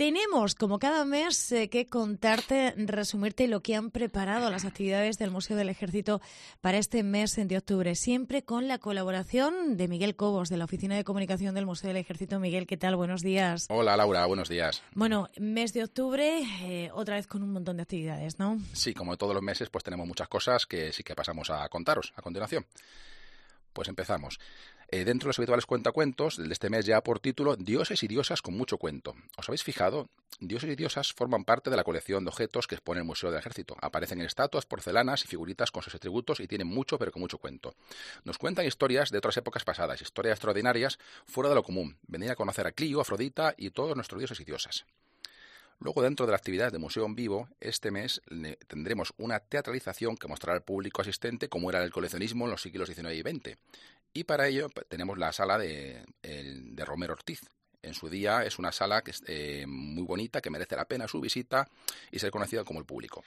Tenemos, como cada mes, que contarte, resumirte lo que han preparado las actividades del Museo del Ejército para este mes de octubre, siempre con la colaboración de Miguel Cobos, de la Oficina de Comunicación del Museo del Ejército. Miguel, ¿qué tal? Buenos días. Hola, Laura, buenos días. Bueno, mes de octubre, otra vez con un montón de actividades, ¿no? Sí, como todos los meses, pues tenemos muchas cosas que sí que pasamos a contaros a continuación. Pues empezamos. Dentro de los habituales cuentacuentos, el de este mes ya por título, Dioses y diosas con mucho cuento. ¿Os habéis fijado? Dioses y diosas forman parte de la colección de objetos que expone el Museo del Ejército. Aparecen en estatuas, porcelanas y figuritas con sus atributos y tienen mucho, pero con mucho cuento. Nos cuentan historias de otras épocas pasadas, historias extraordinarias fuera de lo común. Venir a conocer a Clío, Afrodita y todos nuestros dioses y diosas. Luego, dentro de la actividad de Museo en Vivo, este mes tendremos una teatralización que mostrará al público asistente cómo era el coleccionismo en los siglos XIX y XX. Y para ello tenemos la sala de Romero Ortiz. En su día es una sala que es muy bonita, que merece la pena su visita y ser conocida como el público.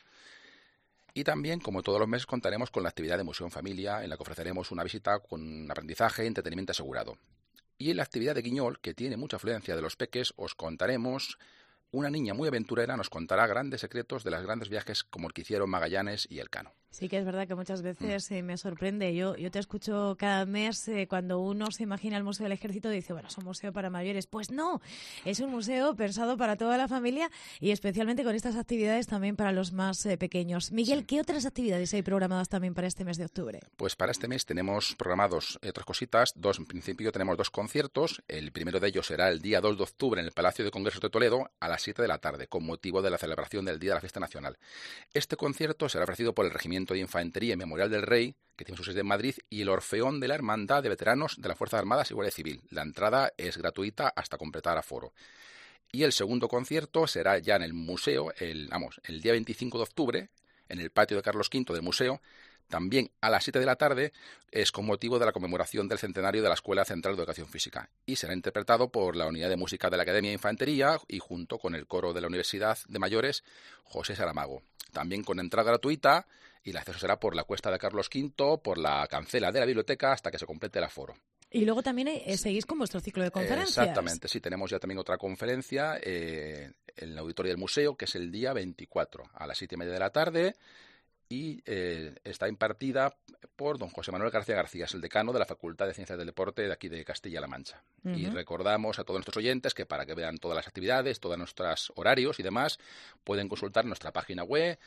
Y también, como todos los meses, contaremos con la actividad de Museo en Familia, en la que ofreceremos una visita con aprendizaje y entretenimiento asegurado. Y en la actividad de Guiñol, que tiene mucha afluencia de los peques, os contaremos. Una niña muy aventurera nos contará grandes secretos de los grandes viajes como el que hicieron Magallanes y Elcano. Sí que es verdad que muchas veces me sorprende. Yo te escucho cada mes cuando uno se imagina el Museo del Ejército y dice, bueno, es un museo para mayores. Pues no, es un museo pensado para toda la familia y especialmente con estas actividades también para los más pequeños. Miguel, sí. ¿Qué otras actividades hay programadas también para este mes de octubre? Pues para este mes tenemos programados otras cositas. En principio tenemos 2 conciertos. El primero de ellos será el día 2 de octubre en el Palacio de Congresos de Toledo a las 7 de la tarde, con motivo de la celebración del Día de la Fiesta Nacional. Este concierto será ofrecido por el Regimiento de Infantería y Memorial del Rey, que tiene su sede en Madrid, y el Orfeón de la Hermandad de Veteranos de las Fuerzas Armadas y Guardia Civil. La entrada es gratuita hasta completar aforo. Y el segundo concierto será ya en el museo, el día 25 de octubre, en el patio de Carlos V del museo, también a las 7 de la tarde, es con motivo de la conmemoración del centenario de la Escuela Central de Educación Física. Y será interpretado por la Unidad de Música de la Academia de Infantería y junto con el coro de la Universidad de Mayores, José Saramago. También con entrada gratuita, y el acceso será por la Cuesta de Carlos V, por la cancela de la biblioteca, hasta que se complete el aforo. Y luego también seguís con vuestro ciclo de conferencias. Exactamente, sí, tenemos ya también otra conferencia en el auditorio del museo, que es el día 24, a las 7:30 de la tarde, y está impartida por don José Manuel García García, es el decano de la Facultad de Ciencias del Deporte de aquí de Castilla-La Mancha. Uh-huh. Y recordamos a todos nuestros oyentes que para que vean todas las actividades, todos nuestros horarios y demás, pueden consultar nuestra página web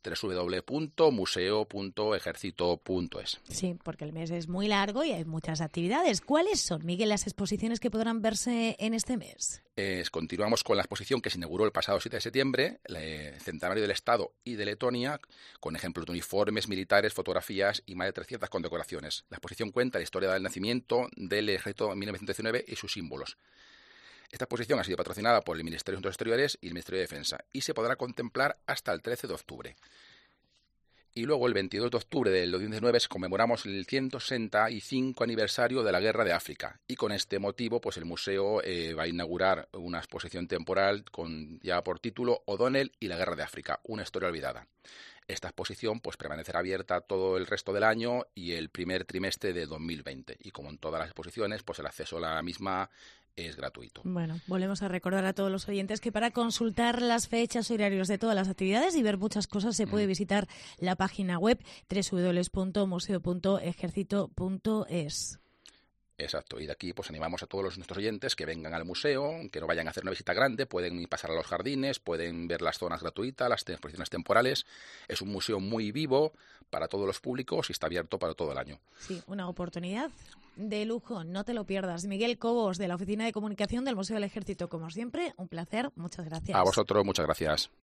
www.museo.ejercito.es. Sí, porque el mes es muy largo y hay muchas actividades. ¿Cuáles son, Miguel, las exposiciones que podrán verse en este mes? Continuamos con la exposición que se inauguró el pasado 7 de septiembre, el Centenario del Estado y de Letonia, con ejemplos de uniformes militares, fotografías y más de 300 condecoraciones. La exposición cuenta la historia del nacimiento del ejército en 1919 y sus símbolos. Esta exposición ha sido patrocinada por el Ministerio de Asuntos Exteriores y el Ministerio de Defensa y se podrá contemplar hasta el 13 de octubre. Y luego, el 22 de octubre del 2019, conmemoramos el 165 aniversario de la Guerra de África. Y con este motivo, pues el museo va a inaugurar una exposición temporal con ya por título O'Donnell y la Guerra de África, una historia olvidada. Esta exposición pues permanecerá abierta todo el resto del año y el primer trimestre de 2020. Y como en todas las exposiciones, pues el acceso a la misma es gratuito. Bueno, volvemos a recordar a todos los oyentes que para consultar las fechas, horarios de todas las actividades y ver muchas cosas se puede visitar la página web www.museo.ejercito.es. Exacto, y de aquí pues animamos a todos nuestros oyentes que vengan al museo, que no vayan a hacer una visita grande, pueden pasar a los jardines, pueden ver las zonas gratuitas, las exposiciones temporales. Es un museo muy vivo para todos los públicos y está abierto para todo el año. Sí, una oportunidad de lujo, no te lo pierdas. Miguel Cobos, de la Oficina de Comunicación del Museo del Ejército, como siempre, un placer, muchas gracias. A vosotros, muchas gracias.